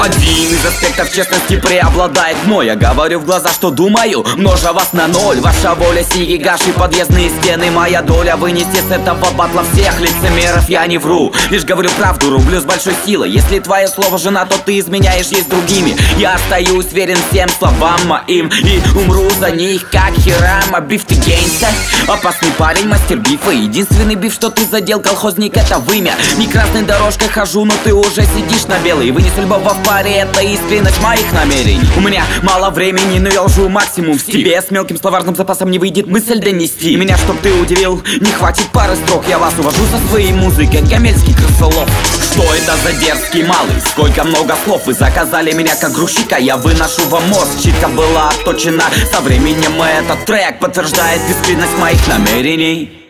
Один из аспектов честности преобладает мой. Я говорю в глаза, что думаю, множа вас на ноль. Ваша воля, сигигаши, подъездные стены, моя доля. Вынести с этого батла всех лицемеров я не вру. Лишь говорю правду, рублю с большой силой. Если твое слово жена, то ты изменяешь ей с другими. Я остаюсь верен всем словам моим и умру за них, как Хирама. Биф, ты гейнста, опасный парень, мастер бифа. Единственный биф, что ты задел, колхозник, это вымя. Не красной дорожкой хожу, но ты уже сидишь на белой. Вы не судьба в паре, это искренность моих намерений. У меня мало времени, но я лжу максимум в стиль. Тебе с мелким словарным запасом не выйдет мысль донести. Меня, чтоб ты удивил, не хватит пары строк. Я вас увожу со своей музыкой, гомельский крысолов. Что это за дерзкий малый? Сколько много слов. Вы заказали меня как грузчика, я выношу вам мозг. Читка была отточена со временем, этот трек подтверждает искренность моих намерений.